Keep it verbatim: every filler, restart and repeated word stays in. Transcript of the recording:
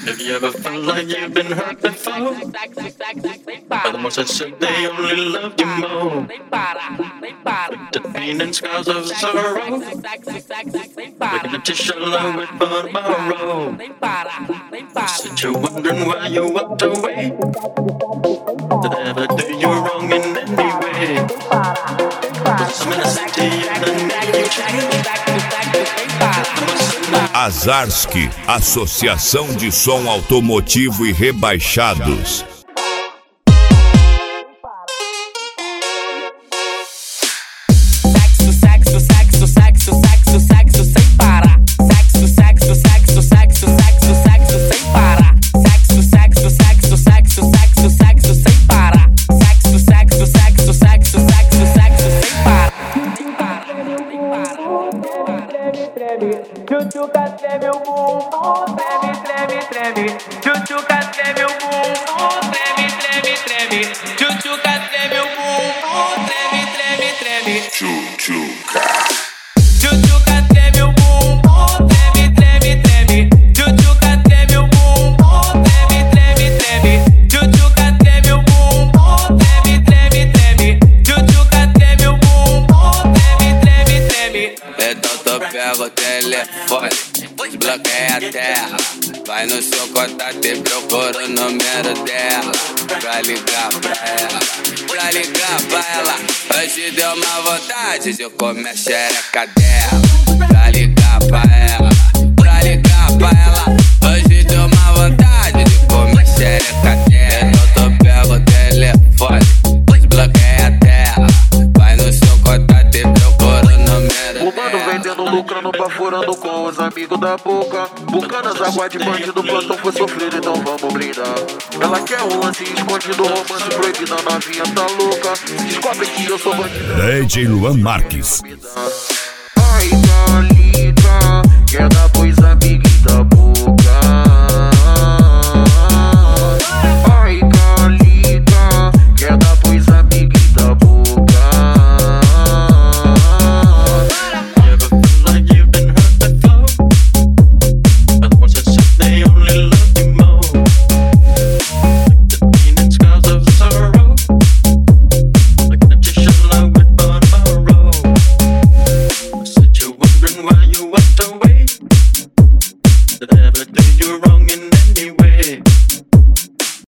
Have you ever felt like you've been hurt before? But the ones that said they only loved you more, with the pain and scars of sorrow, looking at your shoulder with tomorrow. Said you're wondering why you walked away. Did I ever do you wrong in any way? Was I'm gonna say to you that make you change? Azarski, Associação de Som Automotivo e Rebaixados. Sexo, sexo, sexo, sexo, sexo sem parar. Sexo, sexo, sexo, sexo, sexo, sexo sem parar. Sexo, sexo, sexo, sexo, sexo, sexo sem parar. Sexo, sexo, sexo, sexo, sexo, sexo sem parar. Tchutchuca treme o bumbum, treme, treme, treme. Tchutchuca treme o bumbum, treme, treme, treme. Tchutchuca treme o bumbum, treme, treme, treme. Tchutchuca. Tchutchuca treme o bumbum, treme, treme, treme. Tchutchuca treme o bumbum, treme, treme, treme. Tchutchuca treme o bumbum, treme, treme, treme. Tchutchuca treme o bumbum, treme, treme, treme. Então tu pega o telefone, desbloqueia a tela. Vai no seu contato e procura o número dela. Pra ligar pra ela, pra ligar pra ela. Hoje deu uma vontade de comer a xereca dela. Pra ligar pra ela, pra ligar pra ela. Hoje deu uma vontade de comer a xereca dela. Então tu pega o telefone, desbloqueia a tela. Vai no seu contato e procura o número O mano vendendo, lucrando, baforando com os amigos da boca. Bucanas, água de bandido, plantão foi sofrido, então vamos brindar. Ela quer um lance escondido, romance proibido, a novinha tá louca. Descobre que eu sou bandido. D J Luan Marques. Ai, tá